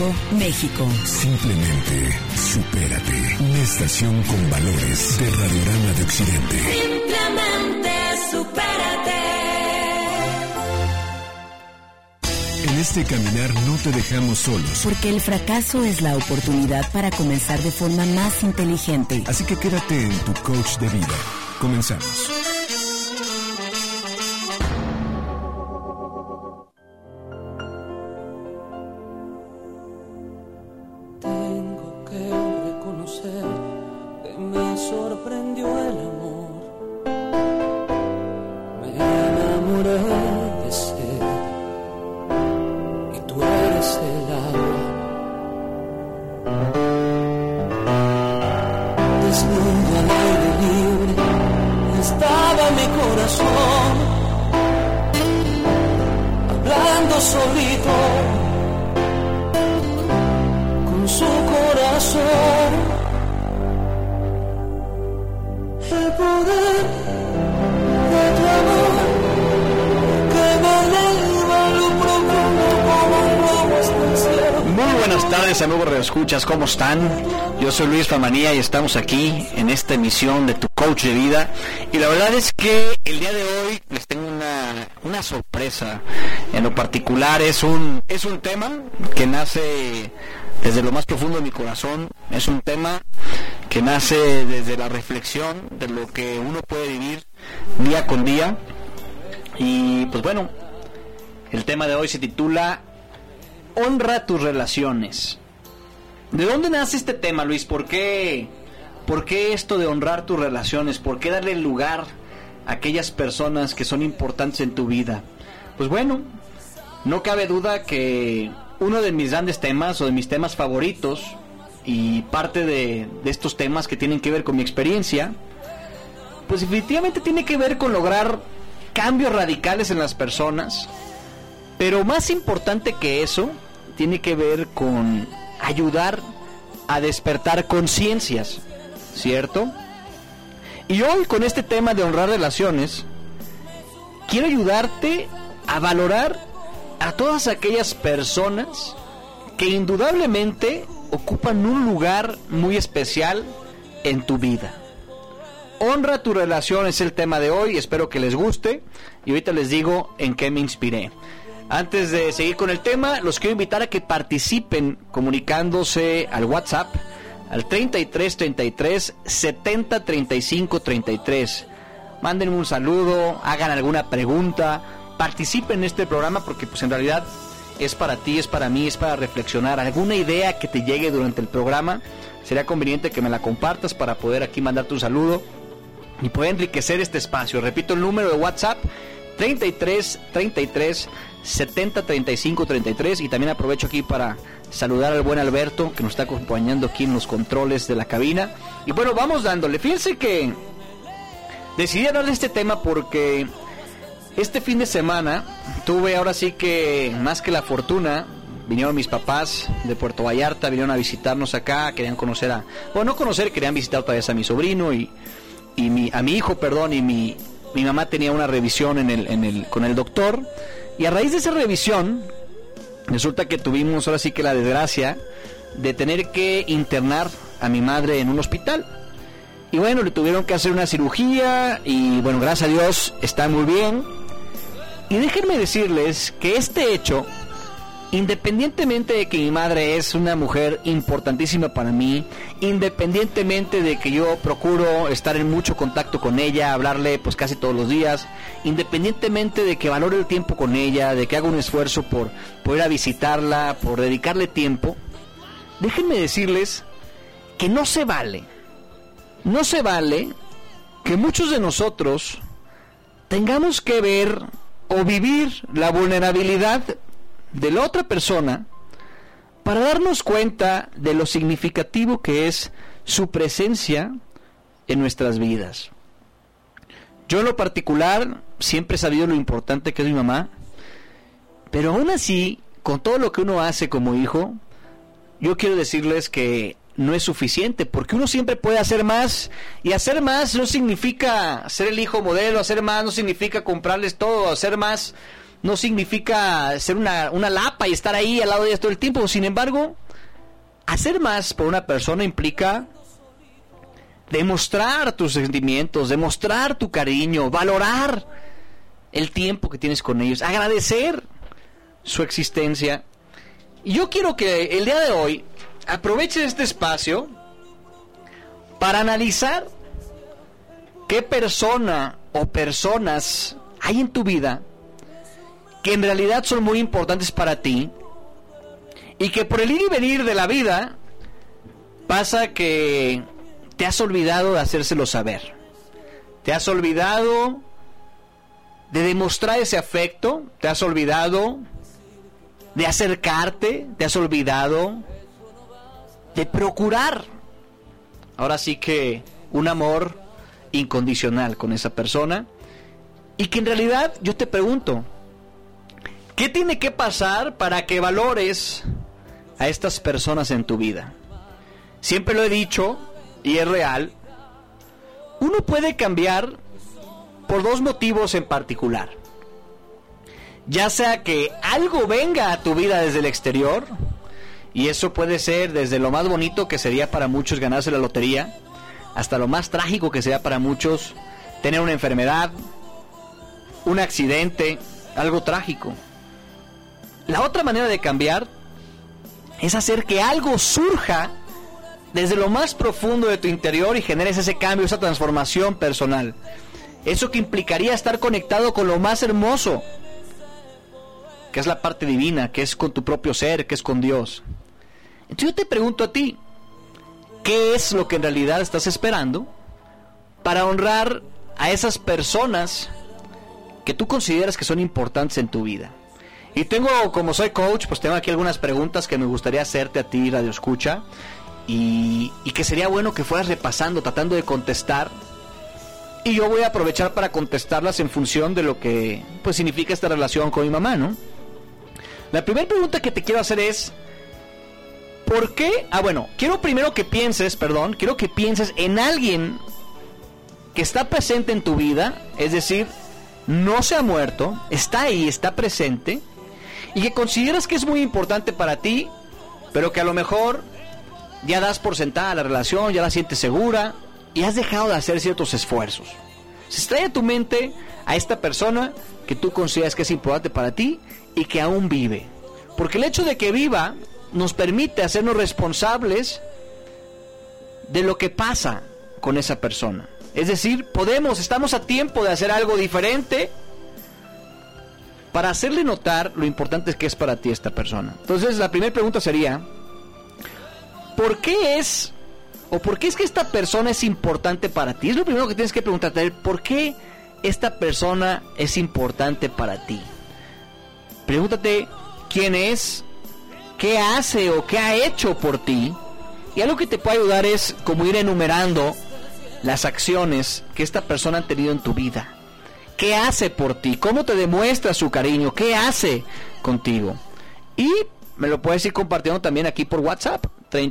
México. Simplemente supérate. Una estación con valores de Radiorama de Occidente. Simplemente supérate. En este caminar no te dejamos solos. Porque el fracaso es la oportunidad para comenzar de forma más inteligente. Así que quédate en tu coach de vida. Comenzamos. Tengo que reconocer que me sorprendió el amor. Me enamoré de ser y tú eres el agua. Desnudo al aire libre estaba mi corazón, hablando solito con su corazón. El poder de tu amor que me eleva a lo profundo como un globo hasta el cielo. Muy buenas tardes, amigos radioescuchas, ¿cómo están? Yo soy Luis Famanía y estamos aquí en esta emisión de Tu Coach de Vida. Y la verdad es que el día de hoy les tengo una sorpresa. En lo particular es un tema que nace desde lo más profundo de mi corazón. Es un tema que nace desde la reflexión de lo que uno puede vivir día con día. Y pues bueno, el tema de hoy se titula Honra tus relaciones. ¿De dónde nace este tema, Luis? ¿Por qué esto de honrar tus relaciones? ¿Por qué darle lugar a aquellas personas que son importantes en tu vida? Pues bueno, no cabe duda que uno de mis grandes temas o de mis temas favoritos y parte de estos temas que tienen que ver con mi experiencia, pues definitivamente tiene que ver con lograr cambios radicales en las personas, pero más importante que eso, tiene que ver con ayudar a despertar conciencias, ¿cierto? Y hoy con este tema de honrar relaciones, quiero ayudarte a valorar a todas aquellas personas que indudablemente ocupan un lugar muy especial en tu vida. Honra tu relación es el tema de hoy, espero que les guste y ahorita les digo en qué me inspiré. Antes de seguir con el tema, los quiero invitar a que participen comunicándose al WhatsApp al 33 33 70 35 33. Mándenme un saludo, hagan alguna pregunta, participen en este programa porque pues en realidad es para ti, es para mí, es para reflexionar. Alguna idea que te llegue durante el programa, sería conveniente que me la compartas para poder aquí mandarte un saludo y poder enriquecer este espacio. Repito el número de WhatsApp 33 33 70 35 33 y también aprovecho aquí para saludar al buen Alberto que nos está acompañando aquí en los controles de la cabina. Y bueno, vamos dándole. Fíjense que decidí hablar de este tema porque este fin de semana tuve ahora sí que más que la fortuna. Vinieron mis papás de Puerto Vallarta, vinieron a visitarnos acá, querían conocer querían visitar otra vez a mi sobrino a mi hijo, y mi mamá tenía una revisión con el doctor. Y a raíz de esa revisión, resulta que tuvimos ahora sí que la desgracia de tener que internar a mi madre en un hospital. Y bueno, le tuvieron que hacer una cirugía y bueno, gracias a Dios está muy bien. Y déjenme decirles que este hecho, independientemente de que mi madre es una mujer importantísima para mí, independientemente de que yo procuro estar en mucho contacto con ella, hablarle pues casi todos los días, independientemente de que valore el tiempo con ella, de que haga un esfuerzo por ir a visitarla, por dedicarle tiempo, déjenme decirles que no se vale que muchos de nosotros tengamos que ver o vivir la vulnerabilidad de la otra persona para darnos cuenta de lo significativo que es su presencia en nuestras vidas. Yo en lo particular siempre he sabido lo importante que es mi mamá, pero aún así, con todo lo que uno hace como hijo, yo quiero decirles que no es suficiente, porque uno siempre puede hacer más, y hacer más no significa ser el hijo modelo, hacer más no significa comprarles todo, hacer más no significa ser una lapa y estar ahí al lado de ella todo el tiempo. Sin embargo, hacer más por una persona implica demostrar tus sentimientos, demostrar tu cariño, valorar el tiempo que tienes con ellos, agradecer su existencia. Y yo quiero que el día de hoy aproveches este espacio para analizar qué persona o personas hay en tu vida que en realidad son muy importantes para ti y que por el ir y venir de la vida pasa que te has olvidado de hacérselo saber. Te has olvidado de demostrar ese afecto, te has olvidado de acercarte, te has olvidado de procurar, ahora sí que un amor incondicional con esa persona. Y que en realidad yo te pregunto, ¿qué tiene que pasar para que valores a estas personas en tu vida? Siempre lo he dicho y es real, uno puede cambiar por dos motivos en particular. Ya sea que algo venga a tu vida desde el exterior, y eso puede ser desde lo más bonito que sería para muchos ganarse la lotería, hasta lo más trágico que sea para muchos tener una enfermedad, un accidente, algo trágico. La otra manera de cambiar es hacer que algo surja desde lo más profundo de tu interior y generes ese cambio, esa transformación personal. Eso que implicaría estar conectado con lo más hermoso, que es la parte divina, que es con tu propio ser, que es con Dios. Entonces yo te pregunto a ti, ¿qué es lo que en realidad estás esperando para honrar a esas personas que tú consideras que son importantes en tu vida? Y tengo, como soy coach, pues tengo aquí algunas preguntas que me gustaría hacerte a ti, Radio Escucha, y que sería bueno que fueras repasando, tratando de contestar. Y yo voy a aprovechar para contestarlas en función de lo que pues significa esta relación con mi mamá, ¿no? La primera pregunta que te quiero hacer es, ¿por qué? Quiero que pienses en alguien que está presente en tu vida, es decir, no se ha muerto, está ahí, está presente, y que consideras que es muy importante para ti, pero que a lo mejor ya das por sentada la relación, ya la sientes segura, y has dejado de hacer ciertos esfuerzos. Se trae a tu mente a esta persona que tú consideras que es importante para ti y que aún vive. Porque el hecho de que viva nos permite hacernos responsables de lo que pasa con esa persona. Es decir, estamos a tiempo de hacer algo diferente para hacerle notar lo importante que es para ti esta persona. Entonces, la primera pregunta sería, ¿por qué es que esta persona es importante para ti? Es lo primero que tienes que preguntarte, ¿por qué esta persona es importante para ti? Pregúntate quién es, qué hace o qué ha hecho por ti. Y algo que te puede ayudar es como ir enumerando las acciones que esta persona ha tenido en tu vida. ¿Qué hace por ti? ¿Cómo te demuestra su cariño? ¿Qué hace contigo? Y me lo puedes ir compartiendo también aquí por WhatsApp,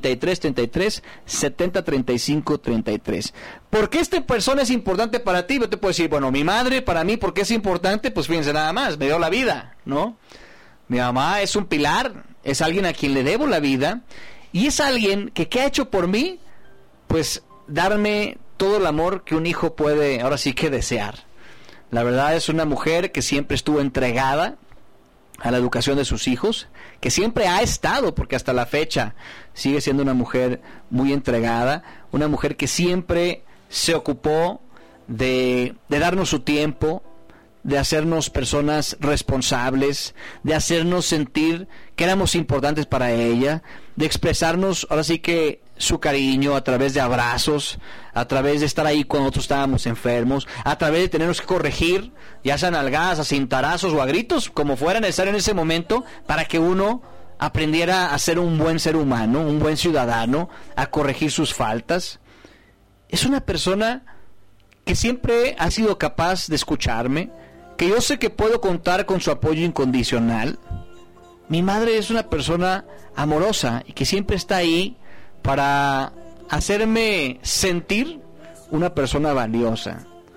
33 70 35 33. ¿Por qué esta persona es importante para ti? Yo te puedo decir, mi madre para mí, ¿por qué es importante? Pues fíjense nada más, me dio la vida, ¿no? Mi mamá es un pilar, es alguien a quien le debo la vida, y es alguien que ¿qué ha hecho por mí? Pues darme todo el amor que un hijo puede, ahora sí que desear. La verdad es una mujer que siempre estuvo entregada a la educación de sus hijos, que siempre ha estado, porque hasta la fecha sigue siendo una mujer muy entregada, una mujer que siempre se ocupó de darnos su tiempo, de hacernos personas responsables, de hacernos sentir que éramos importantes para ella, de expresarnos ahora sí que su cariño a través de abrazos, a través de estar ahí cuando nosotros estábamos enfermos, a través de tenernos que corregir, ya sean nalgadas, a cintarazos o a gritos, como fuera necesario en ese momento, para que uno aprendiera a ser un buen ser humano, un buen ciudadano, a corregir sus faltas. Es una persona que siempre ha sido capaz de escucharme, que yo sé que puedo contar con su apoyo incondicional. Mi madre es una persona amorosa y que siempre está ahí para hacerme sentir una persona valiosa,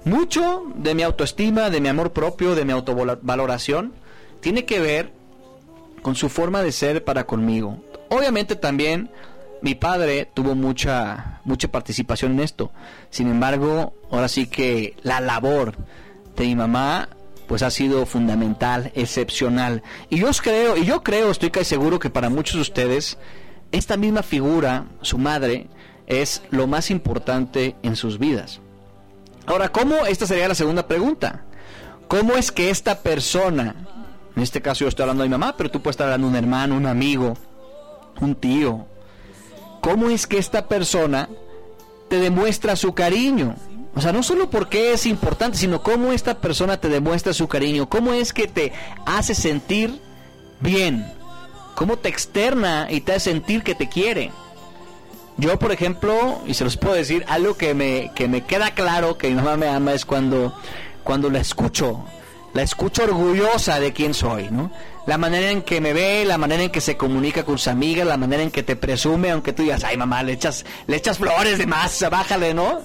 Mucho de mi autoestima, de mi amor propio, de mi autovaloración, tiene que ver con su forma de ser para conmigo. Obviamente también mi padre tuvo mucha participación en esto. Sin embargo, ahora sí que la labor de mi mamá pues ha sido fundamental, excepcional. Y yo creo, estoy casi seguro que para muchos de ustedes esta misma figura, su madre, es lo más importante en sus vidas. Ahora, esta sería la segunda pregunta. ¿Cómo es que esta persona, en este caso yo estoy hablando de mi mamá, pero tú puedes estar hablando de un hermano, un amigo, un tío, cómo es que esta persona te demuestra su cariño? O sea, no solo porque es importante, sino cómo esta persona te demuestra su cariño, cómo es que te hace sentir bien, cómo te externa y te hace sentir que te quiere. Yo, por ejemplo, y se los puedo decir, algo que me queda claro que mi mamá me ama es cuando la escucho orgullosa de quién soy, ¿no? La manera en que me ve, la manera en que se comunica con sus amigas, la manera en que te presume, aunque tú digas, ay mamá, le echas flores de más, bájale, ¿no?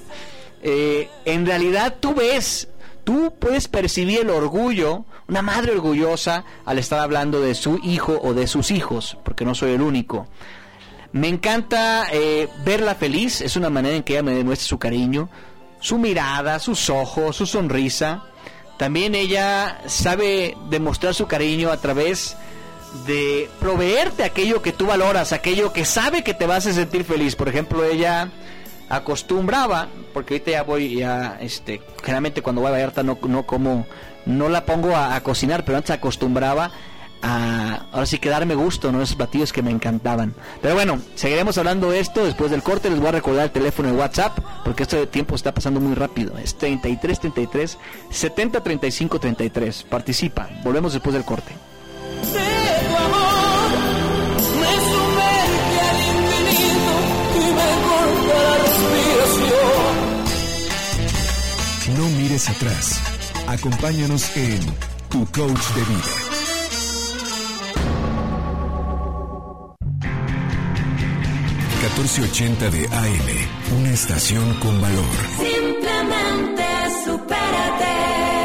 En realidad tú puedes percibir el orgullo, una madre orgullosa al estar hablando de su hijo o de sus hijos, porque no soy el único. Me encanta verla feliz, es una manera en que ella me demuestra su cariño, su mirada, sus ojos, su sonrisa. También ella sabe demostrar su cariño a través de proveerte aquello que tú valoras, aquello que sabe que te vas a sentir feliz. Por ejemplo, ella acostumbraba, porque ahorita generalmente cuando voy a Vallarta no la pongo a cocinar, pero antes acostumbraba ahora sí que darme gusto, ¿no? Esos platillos que me encantaban. Pero bueno, seguiremos hablando de esto después del corte. Les voy a recordar el teléfono de WhatsApp, porque este tiempo está pasando muy rápido. Es 3333 703533. Participa. Volvemos después del corte. De tu amor me sumerge al infinito y me corta la respiración. No mires atrás. Acompáñanos en Tu Coach de Vida. ...1480 de AM... ...una estación con valor. Simplemente supérate.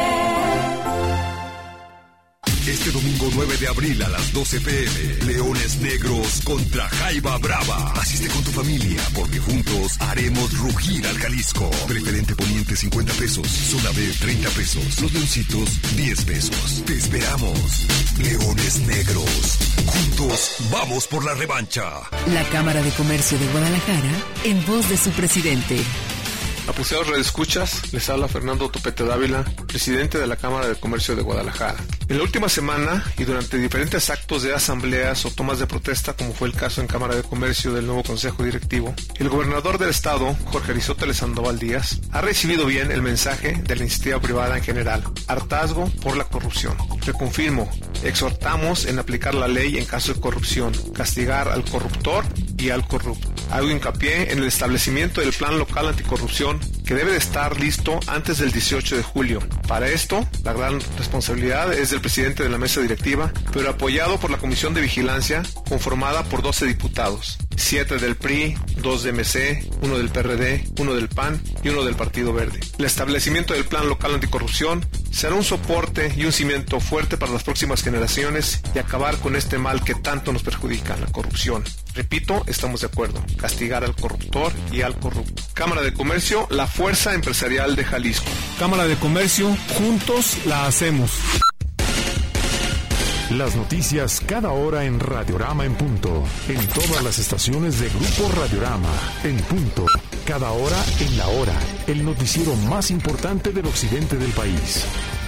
Este domingo 9 de abril a las 12 p.m... Leones Negros contra Jaiba Brava. Asiste con tu familia, porque juntos haremos rugir al Jalisco. Preferente poniente 50 pesos, zona B 30 pesos, los leoncitos 10 pesos. Te esperamos. Leones Negros. Juntos vamos por la revancha. La Cámara de Comercio de Guadalajara, en voz de su presidente. Apreciados redescuchas, les habla Fernando Topete Dávila, presidente de la Cámara de Comercio de Guadalajara. En la última semana y durante diferentes actos de asambleas o tomas de protesta, como fue el caso en Cámara de Comercio del nuevo Consejo Directivo, el gobernador del estado, Jorge Aristóteles Sandoval Díaz, ha recibido bien el mensaje de la iniciativa privada en general: hartazgo por la corrupción. Reconfirmo, exhortamos en aplicar la ley en caso de corrupción, castigar al corruptor y al corrupto. Hago hincapié en el establecimiento del plan local anticorrupción, que debe de estar listo antes del 18 de julio. Para esto, la gran responsabilidad es del presidente de la mesa directiva, pero apoyado por la Comisión de Vigilancia, conformada por 12 diputados, 7 del PRI, 2 de MC, 1 del PRD, 1 del PAN y 1 del Partido Verde. El establecimiento del plan local anticorrupción será un soporte y un cimiento fuerte para las próximas generaciones y acabar con este mal que tanto nos perjudica, la corrupción. Repito, estamos de acuerdo: castigar al corruptor y al corrupto. Cámara de Comercio, la fuerza empresarial de Jalisco. Cámara de Comercio, juntos la hacemos. Las noticias cada hora en Radiorama en punto. En todas las estaciones de Grupo Radiorama en punto. Cada hora en la hora. El noticiero más importante del occidente del país.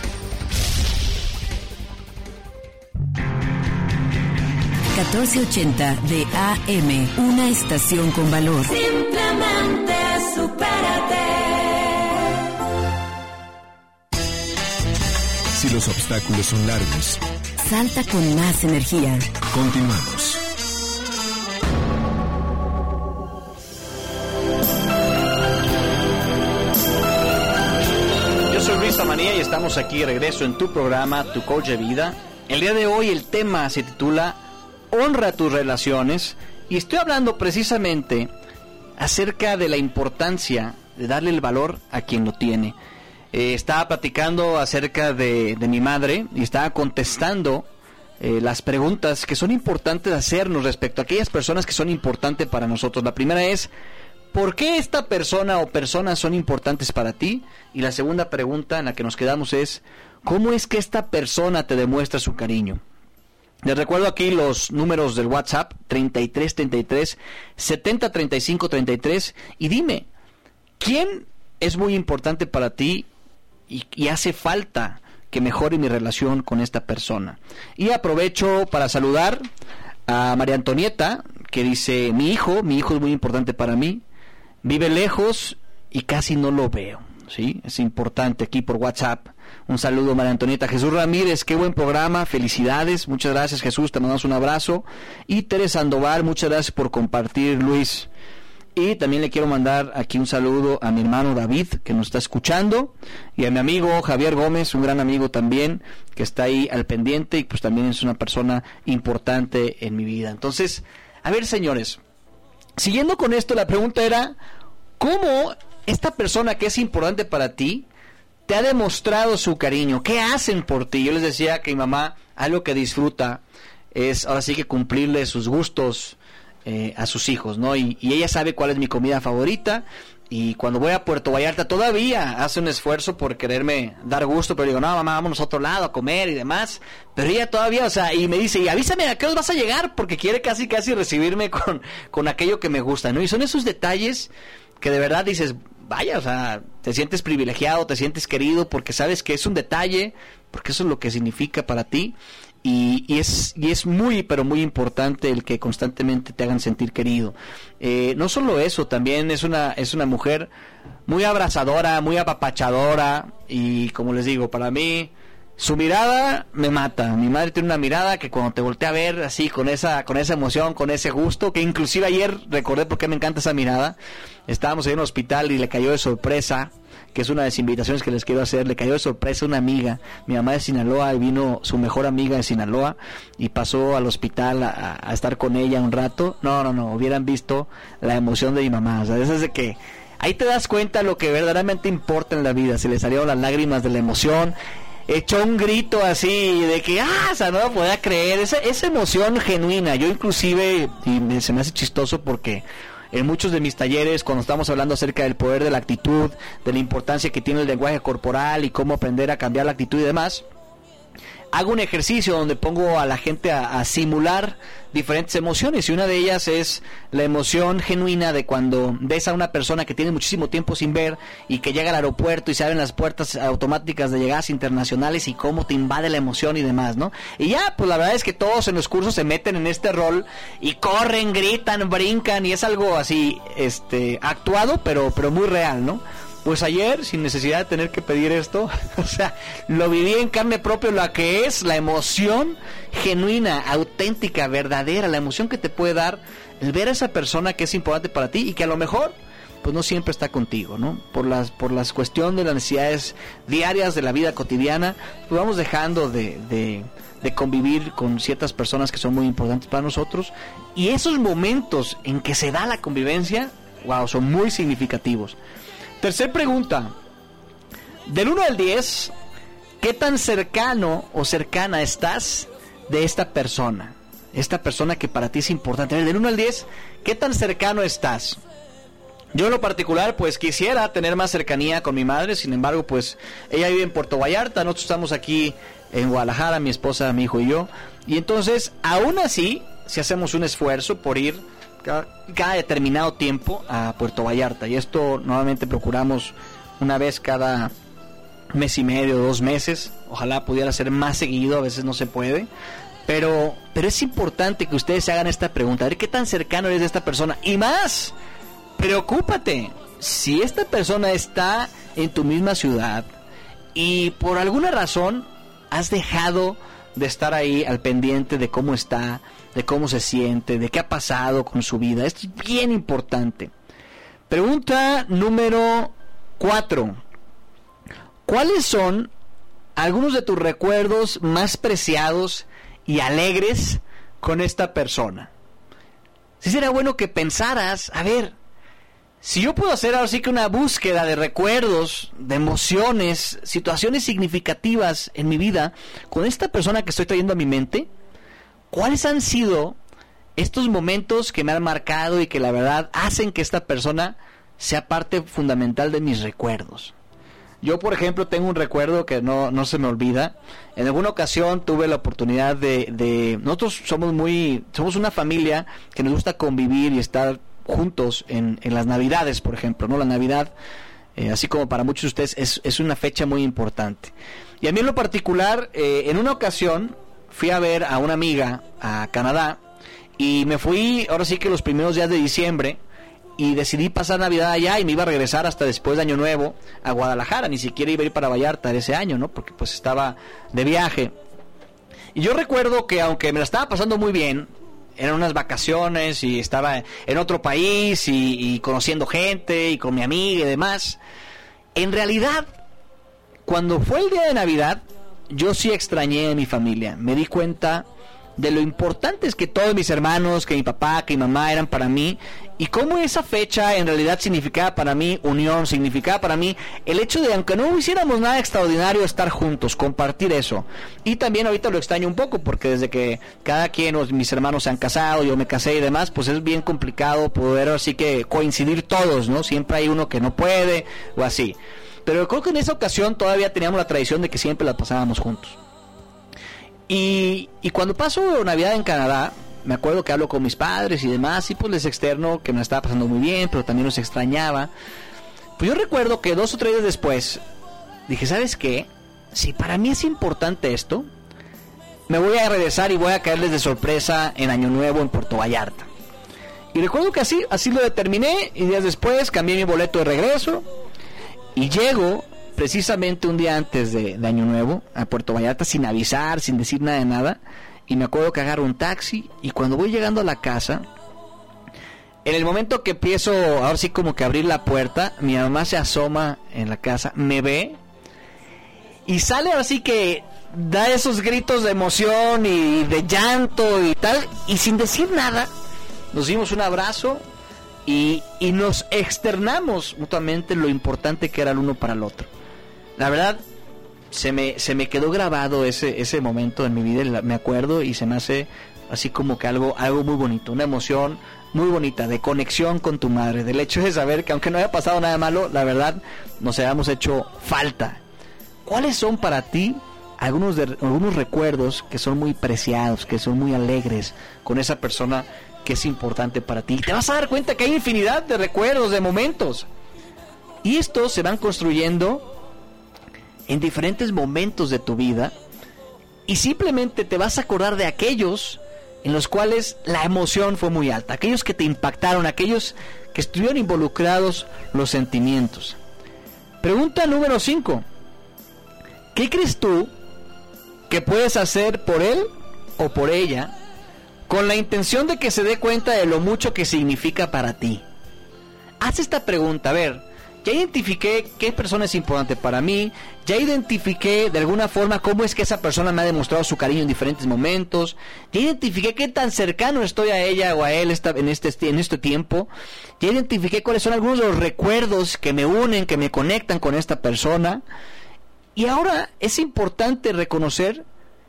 ...1480 de AM... ...una estación con valor. Simplemente supérate. Si los obstáculos son largos, salta con más energía. Continuamos. Yo soy Luis Famanía y estamos aquí de regreso en tu programa, Tu Coach de Vida. El día de hoy el tema se titula Honra tus relaciones, y estoy hablando precisamente acerca de la importancia de darle el valor a quien lo tiene. estaba platicando acerca de mi madre y estaba contestando las preguntas que son importantes hacernos respecto a aquellas personas que son importantes para nosotros. La primera es, ¿por qué esta persona o personas son importantes para ti? Y la segunda pregunta en la que nos quedamos es, ¿cómo es que esta persona te demuestra su cariño? Les recuerdo aquí los números del WhatsApp, 3333 70 35 33, y dime, ¿quién es muy importante para ti y hace falta que mejore mi relación con esta persona? Y aprovecho para saludar a María Antonieta, que dice, mi hijo es muy importante para mí, vive lejos y casi no lo veo, ¿sí? Es importante aquí por WhatsApp. Un saludo, María Antonieta. Jesús Ramírez, qué buen programa, felicidades, muchas gracias, Jesús, te mandamos un abrazo. Y Teresa Sandoval, muchas gracias por compartir, Luis. Y también le quiero mandar aquí un saludo a mi hermano David, que nos está escuchando, y a mi amigo Javier Gómez, un gran amigo también, que está ahí al pendiente y pues también es una persona importante en mi vida. Entonces, a ver, señores, siguiendo con esto, la pregunta era, ¿cómo esta persona que es importante para ti te ha demostrado su cariño? ¿Qué hacen por ti? Yo les decía que mi mamá, algo que disfruta es ahora sí que cumplirle sus gustos a sus hijos, ¿no? Y ella sabe cuál es mi comida favorita, y cuando voy a Puerto Vallarta todavía hace un esfuerzo por quererme dar gusto, pero digo, no, mamá, vámonos a otro lado a comer y demás, pero ella todavía, o sea, y me dice, y avísame a qué hora vas a llegar, porque quiere casi recibirme con aquello que me gusta, ¿no? Y son esos detalles que de verdad dices, vaya, o sea, te sientes privilegiado, te sientes querido, porque sabes que es un detalle, porque eso es lo que significa para ti. Y es muy, pero muy importante el que constantemente te hagan sentir querido. No solo eso, también es una mujer muy abrazadora, muy apapachadora, y como les digo, para mí su mirada me mata. Mi madre tiene una mirada que cuando te voltea a ver así con esa emoción, con ese gusto, que inclusive ayer recordé por qué me encanta esa mirada. Estábamos en un hospital y le cayó de sorpresa, que es una de las invitaciones que les quiero hacer, le cayó de sorpresa una amiga, mi mamá de Sinaloa, y vino su mejor amiga de Sinaloa y pasó al hospital a estar con ella un rato. No, hubieran visto la emoción de mi mamá, o sea, eso es de que ahí te das cuenta lo que verdaderamente importa en la vida. Se le salieron las lágrimas de la emoción, echó un grito así de que, o sea, no lo podía creer, esa emoción genuina. Yo inclusive, y se me hace chistoso porque en muchos de mis talleres, cuando estamos hablando acerca del poder de la actitud, de la importancia que tiene el lenguaje corporal y cómo aprender a cambiar la actitud y demás, hago un ejercicio donde pongo a la gente a simular diferentes emociones, y una de ellas es la emoción genuina de cuando ves a una persona que tiene muchísimo tiempo sin ver y que llega al aeropuerto y se abren las puertas automáticas de llegadas internacionales y cómo te invade la emoción y demás, ¿no? Y ya, pues la verdad es que todos en los cursos se meten en este rol y corren, gritan, brincan, y es algo así actuado, pero muy real, ¿no? Pues ayer, sin necesidad de tener que pedir esto, o sea, lo viví en carne propia, lo que es la emoción genuina, auténtica, verdadera, la emoción que te puede dar el ver a esa persona que es importante para ti y que a lo mejor pues no siempre está contigo, ¿no? Por las cuestiones de las necesidades diarias de la vida cotidiana, pues vamos dejando de convivir con ciertas personas que son muy importantes para nosotros, y esos momentos en que se da la convivencia, wow, son muy significativos. Tercer pregunta, del 1 al 10, ¿qué tan cercano o cercana estás de esta persona? Esta persona que para ti es importante. Del 1 al 10, ¿qué tan cercano estás? Yo en lo particular, pues quisiera tener más cercanía con mi madre, sin embargo, pues ella vive en Puerto Vallarta, nosotros estamos aquí en Guadalajara, mi esposa, mi hijo y yo, y entonces, aún así, si hacemos un esfuerzo por ir cada determinado tiempo a Puerto Vallarta, y esto normalmente procuramos una vez cada mes y medio, 2 meses, ojalá pudiera ser más seguido, a veces no se puede, pero es importante que ustedes se hagan esta pregunta, a ver qué tan cercano eres de esta persona, y más, preocúpate, si esta persona está en tu misma ciudad y por alguna razón has dejado de estar ahí al pendiente de cómo está, de cómo se siente, de qué ha pasado con su vida. Esto es bien importante. Pregunta número 4. ¿Cuáles son algunos de tus recuerdos más preciados y alegres con esta persona? Sí sería bueno que pensaras, a ver, si yo puedo hacer ahora sí que una búsqueda de recuerdos, de emociones, situaciones significativas en mi vida con esta persona que estoy trayendo a mi mente, ¿cuáles han sido estos momentos que me han marcado y que la verdad hacen que esta persona sea parte fundamental de mis recuerdos? Yo, por ejemplo, tengo un recuerdo que no se me olvida. En alguna ocasión tuve la oportunidad de nosotros somos una familia que nos gusta convivir y estar juntos en las Navidades, por ejemplo, ¿no? La Navidad, así como para muchos de ustedes, es una fecha muy importante. Y a mí en lo particular, en una ocasión fui a ver a una amiga a Canadá y me fui, ahora sí que los primeros días de diciembre, y decidí pasar Navidad allá y me iba a regresar hasta después de Año Nuevo a Guadalajara. Ni siquiera iba a ir para Vallarta ese año, ¿no? Porque pues estaba de viaje. Y yo recuerdo que aunque me la estaba pasando muy bien, eran unas vacaciones y estaba en otro país y conociendo gente y con mi amiga y demás, en realidad, cuando fue el día de Navidad, yo sí extrañé a mi familia. Me di cuenta de lo importantes que todos mis hermanos, que mi papá, que mi mamá eran para mí, y cómo esa fecha en realidad significaba para mí unión, significaba para mí el hecho de, aunque no hiciéramos nada extraordinario, estar juntos, compartir eso. Y también ahorita lo extraño un poco, porque desde que cada quien, mis hermanos se han casado, yo me casé y demás, pues es bien complicado poder así que coincidir todos, ¿no? Siempre hay uno que no puede, o así. Pero creo que en esa ocasión todavía teníamos la tradición de que siempre la pasábamos juntos. Y cuando paso Navidad en Canadá, me acuerdo que hablo con mis padres y demás, y pues les externo que me la estaba pasando muy bien, pero también los extrañaba. Pues yo recuerdo que 2 o 3 días después dije, ¿sabes qué? Si para mí es importante esto, me voy a regresar y voy a caerles de sorpresa en Año Nuevo en Puerto Vallarta. Y recuerdo que así lo determiné, y días después cambié mi boleto de regreso y llego precisamente un día antes de Año Nuevo a Puerto Vallarta, sin avisar, sin decir nada de nada. Y me acuerdo que agarro un taxi, y cuando voy llegando a la casa, en el momento que empiezo ahora sí como que a abrir la puerta, mi mamá se asoma en la casa, me ve y sale así que da esos gritos de emoción y de llanto y tal, y sin decir nada nos dimos un abrazo y nos externamos mutuamente lo importante que era el uno para el otro. La verdad, se me quedó grabado ese momento en mi vida, me acuerdo, y se me hace así como que algo muy bonito, una emoción muy bonita de conexión con tu madre, del hecho de saber que aunque no haya pasado nada malo, la verdad nos hayamos hecho falta. ¿Cuáles son para ti algunos recuerdos que son muy preciados, que son muy alegres con esa persona que es importante para ti? Y te vas a dar cuenta que hay infinidad de recuerdos, de momentos, y estos se van construyendo en diferentes momentos de tu vida, y simplemente te vas a acordar de aquellos en los cuales la emoción fue muy alta, aquellos que te impactaron, aquellos que estuvieron involucrados los sentimientos. Pregunta número 5. ¿Qué crees tú que puedes hacer por él o por ella con la intención de que se dé cuenta de lo mucho que significa para ti? Haz esta pregunta, a ver. Ya identifiqué qué persona es importante para mí, ya identifiqué de alguna forma cómo es que esa persona me ha demostrado su cariño en diferentes momentos, ya identifiqué qué tan cercano estoy a ella o a él en este tiempo, ya identifiqué cuáles son algunos de los recuerdos que me unen, que me conectan con esta persona, y ahora es importante reconocer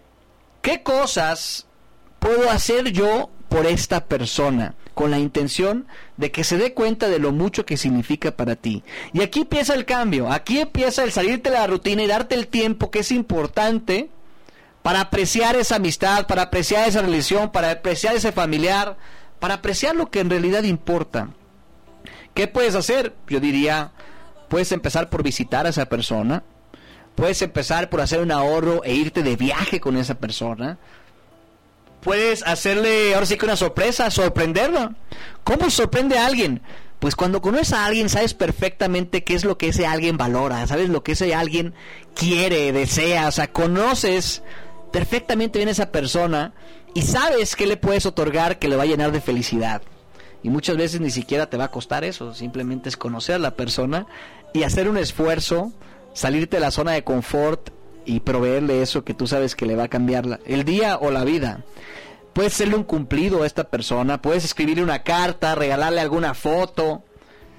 qué cosas puedo hacer yo por esta persona, con la intención de que se dé cuenta de lo mucho que significa para ti. Y aquí empieza el cambio, aquí empieza el salirte de la rutina y darte el tiempo que es importante para apreciar esa amistad, para apreciar esa relación, para apreciar ese familiar, para apreciar lo que en realidad importa. ¿Qué puedes hacer? Yo diría, puedes empezar por visitar a esa persona, puedes empezar por hacer un ahorro e irte de viaje con esa persona. Puedes hacerle ahora sí que una sorpresa, sorprenderlo. ¿Cómo sorprende a alguien? Pues cuando conoces a alguien sabes perfectamente qué es lo que ese alguien valora, sabes lo que ese alguien quiere, desea, o sea, conoces perfectamente bien a esa persona y sabes qué le puedes otorgar que le va a llenar de felicidad. Y muchas veces ni siquiera te va a costar eso, simplemente es conocer a la persona y hacer un esfuerzo, salirte de la zona de confort y proveerle eso que tú sabes que le va a cambiar el día o la vida. Puedes hacerle un cumplido a esta persona, puedes escribirle una carta, regalarle alguna foto,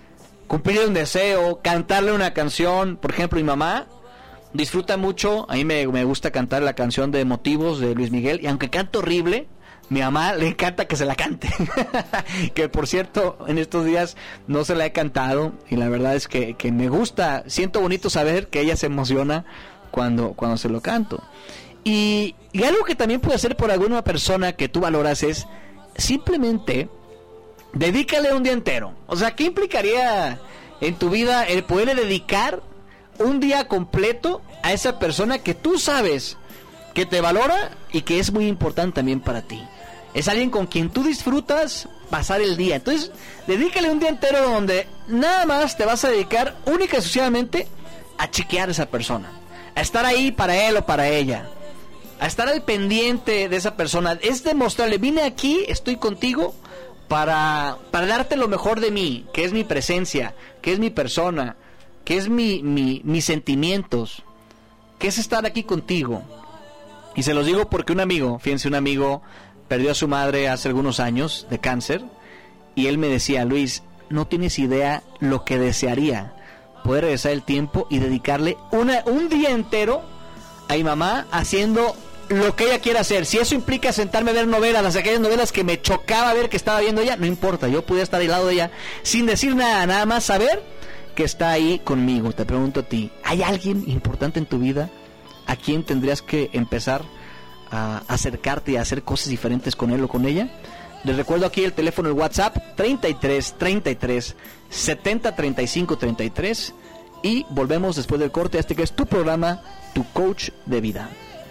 cumplirle un deseo, cantarle una canción. Por ejemplo, mi mamá disfruta mucho, a mí me gusta cantar la canción de Motivos de Luis Miguel, y aunque canto horrible, mi mamá le encanta que se la cante. Que por cierto, en estos días no se la he cantado, y la verdad es que me gusta, siento bonito saber que ella se emociona cuando se lo canto. Y algo que también puede hacer por alguna persona que tú valoras es simplemente dedícale un día entero. O sea, ¿qué implicaría en tu vida el poderle dedicar un día completo a esa persona que tú sabes que te valora y que es muy importante también para ti? Es alguien con quien tú disfrutas pasar el día. Entonces, dedícale un día entero donde nada más te vas a dedicar única y exclusivamente a chequear a esa persona, a estar ahí para él o para ella, a estar al pendiente de esa persona. Es demostrarle, vine aquí, estoy contigo para darte lo mejor de mí, que es mi presencia, que es mi persona, que es mis sentimientos, que es estar aquí contigo. Y se los digo porque un amigo perdió a su madre hace algunos años de cáncer, y él me decía: Luis, no tienes idea lo que desearía poder regresar el tiempo y dedicarle un día entero a mi mamá haciendo lo que ella quiera hacer. Si eso implica sentarme a ver novelas, aquellas novelas que me chocaba ver que estaba viendo ella, no importa, yo podía estar al lado de ella sin decir nada más saber que está ahí conmigo. Te pregunto a ti, ¿hay alguien importante en tu vida a quien tendrías que empezar a acercarte y a hacer cosas diferentes con él o con ella? Les recuerdo aquí el teléfono, el WhatsApp 33 33 70 35 33, y volvemos después del corte a este que es tu programa, Tu Coach de Vida.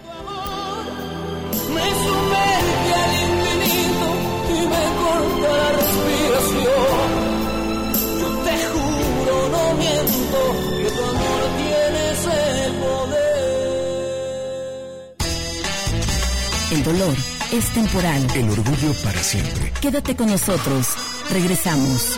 Me sumerge al infinito y me corta la respiración. Yo te juro, no miento, que tu amor tienes el poder. El dolor es temporal. El orgullo para siempre. Quédate con nosotros. Regresamos.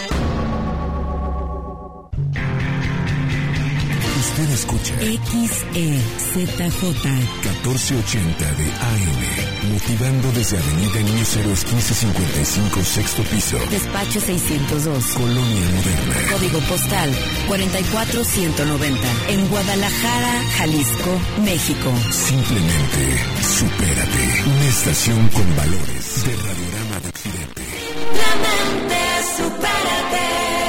Usted escucha XEZJ 1480 de AM, motivando desde Avenida Niños Héroes 1555, sexto piso. Despacho 602. Colonia Moderna. Código postal 44190. En Guadalajara, Jalisco, México. Simplemente supérate. Una estación con valores de Radiorama de Occidente. Simplemente supérate.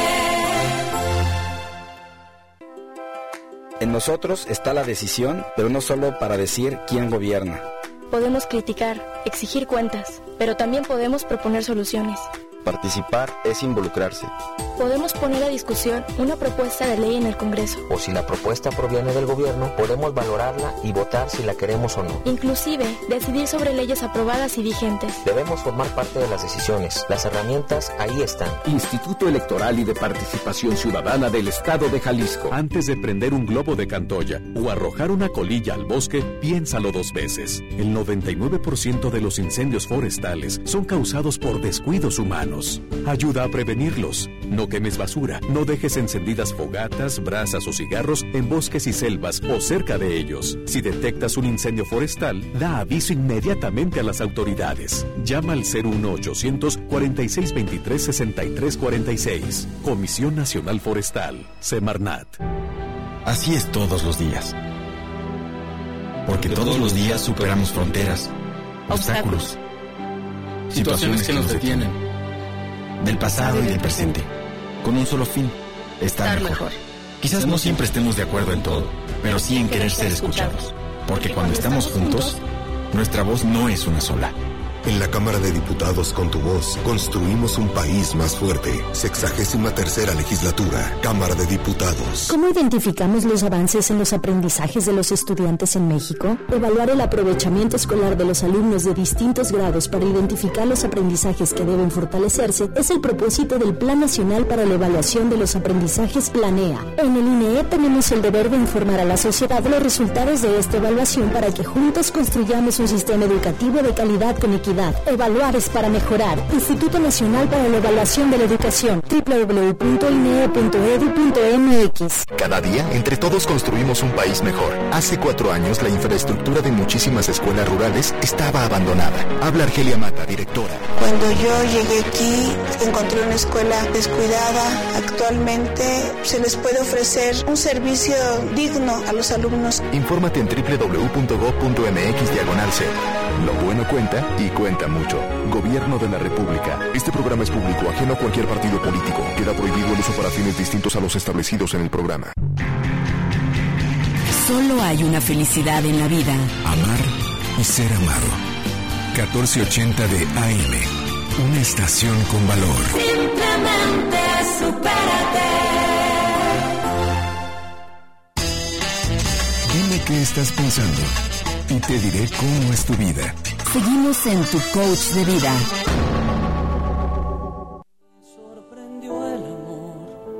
En nosotros está la decisión, pero no solo para decir quién gobierna. Podemos criticar, exigir cuentas, pero también podemos proponer soluciones. Participar es involucrarse. Podemos poner a discusión una propuesta de ley en el Congreso. O si la propuesta proviene del gobierno, podemos valorarla y votar si la queremos o no. Inclusive, decidir sobre leyes aprobadas y vigentes. Debemos formar parte de las decisiones. Las herramientas ahí están. Instituto Electoral y de Participación Ciudadana del Estado de Jalisco. Antes de prender un globo de cantoya o arrojar una colilla al bosque, piénsalo 2 veces. El 99% de los incendios forestales son causados por descuidos humanos. Ayuda a prevenirlos. No quemes basura, no dejes encendidas fogatas, brasas o cigarros en bosques y selvas o cerca de ellos. Si detectas un incendio forestal, da aviso inmediatamente a las autoridades. Llama al 01800 4623 6346. Comisión Nacional Forestal, Semarnat. Así es todos los días. Porque todos los días superamos fronteras, obstáculos, situaciones que nos detienen. Del pasado y del presente, con un solo fin: estar mejor. Quizás no siempre estemos de acuerdo en todo, pero sí en querer ser escuchados. Porque cuando estamos juntos, nuestra voz no es una sola. En la Cámara de Diputados, con tu voz, construimos un país más fuerte. 63ª legislatura, Cámara de Diputados. ¿Cómo identificamos los avances en los aprendizajes de los estudiantes en México? Evaluar el aprovechamiento escolar de los alumnos de distintos grados para identificar los aprendizajes que deben fortalecerse es el propósito del Plan Nacional para la Evaluación de los Aprendizajes Planea. En el INEE tenemos el deber de informar a la sociedad los resultados de esta evaluación para que juntos construyamos un sistema educativo de calidad con equidad felicidad. Evaluar es para mejorar. Instituto Nacional para la Evaluación de la Educación. www.inee.edu.mx. Cada día, entre todos construimos un país mejor. Hace 4 años, la infraestructura de muchísimas escuelas rurales estaba abandonada. Habla Argelia Mata, directora. Cuando yo llegué aquí, encontré una escuela descuidada. Actualmente se les puede ofrecer un servicio digno a los alumnos. Infórmate en www.gov.mx/C. Lo bueno cuenta y cuenta mucho. Gobierno de la República. Este programa es público, ajeno a cualquier partido político. Queda prohibido el uso para fines distintos a los establecidos en el programa. Solo hay una felicidad en la vida. Amar y ser amado. 1480 de AM. Una estación con valor. Simplemente supérate. Dime qué estás pensando y te diré cómo es tu vida. Seguimos en Tu Coach de Vida. Sorprendió el amor.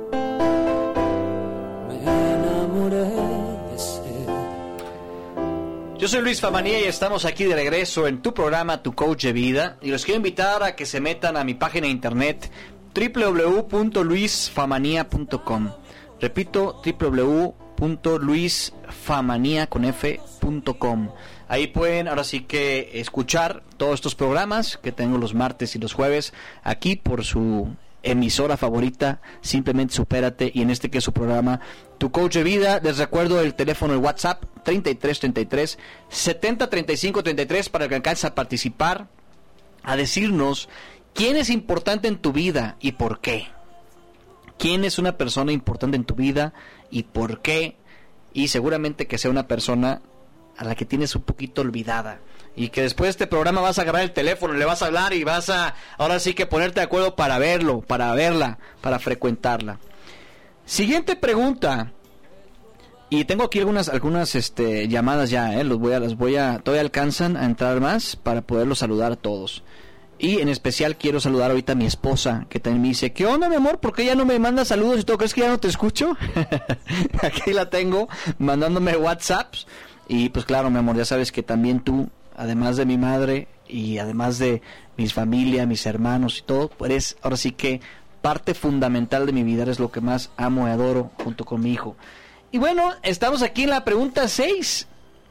Me enamoré de ser. Yo soy Luis Famanía y estamos aquí de regreso en tu programa Tu Coach de Vida. Y los quiero invitar a que se metan a mi página de internet www.luisfamanía.com. Repito, www.luisfamanía.com. Ahí pueden ahora sí que escuchar todos estos programas que tengo los martes y los jueves aquí por su emisora favorita, Simplemente Supérate, y en este que es su programa Tu Coach de Vida. Les recuerdo el teléfono de WhatsApp 3333 70 35 33 para que alcances a participar, a decirnos quién es importante en tu vida y por qué. ¿Quién es una persona importante en tu vida y por qué? Y seguramente que sea una persona a la que tienes un poquito olvidada y que después de este programa vas a agarrar el teléfono, le vas a hablar y vas a ahora sí que ponerte de acuerdo para verlo, para verla, para frecuentarla. Siguiente pregunta. Y tengo aquí algunas llamadas ya, todavía alcanzan a entrar más para poderlos saludar a todos. Y en especial quiero saludar ahorita a mi esposa, que también me dice, ¿qué onda, mi amor? ¿Por qué ya no me mandas saludos y todo? ¿Crees que ya no te escucho? Aquí la tengo, mandándome WhatsApps. Y pues claro, mi amor, ya sabes que también tú, además de mi madre y además de mis familia, mis hermanos y todo, pues eres ahora sí que parte fundamental de mi vida, eres lo que más amo y adoro junto con mi hijo. Y bueno, estamos aquí en la pregunta 6.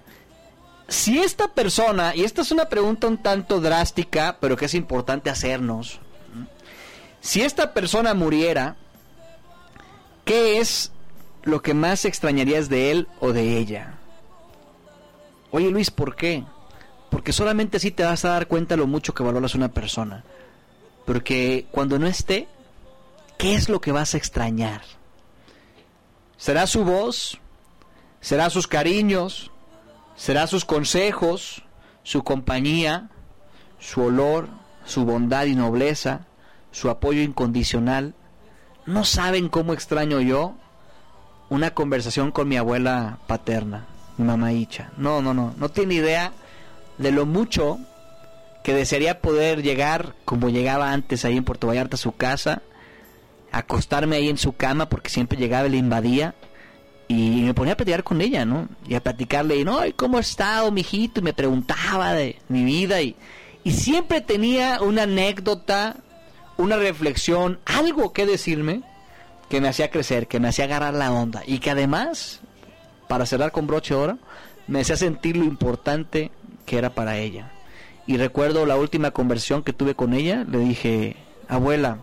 Si esta persona, y esta es una pregunta un tanto drástica, pero que es importante hacernos, si esta persona muriera, ¿qué es lo que más extrañarías de él o de ella? Oye Luis, ¿por qué? Porque solamente así te vas a dar cuenta lo mucho que valoras una persona. Porque cuando no esté, ¿qué es lo que vas a extrañar? ¿Será su voz? ¿Será sus cariños? ¿Será sus consejos? ¿Su compañía? ¿Su olor? ¿Su bondad y nobleza? ¿Su apoyo incondicional? ¿No saben cómo extraño yo una conversación con mi abuela paterna? Mi mamá Icha. No tiene idea de lo mucho que desearía poder llegar como llegaba antes ahí en Puerto Vallarta a su casa, acostarme ahí en su cama porque siempre llegaba y le invadía y me ponía a platicar con ella, ¿no? Y a platicarle, y no, ¿y cómo ha estado, mijito? Y me preguntaba de mi vida y siempre tenía una anécdota, una reflexión, algo que decirme que me hacía crecer, que me hacía agarrar la onda y que además, para cerrar con broche de oro, me hacía sentir lo importante que era para ella. Y recuerdo la última conversación que tuve con ella, le dije, abuela,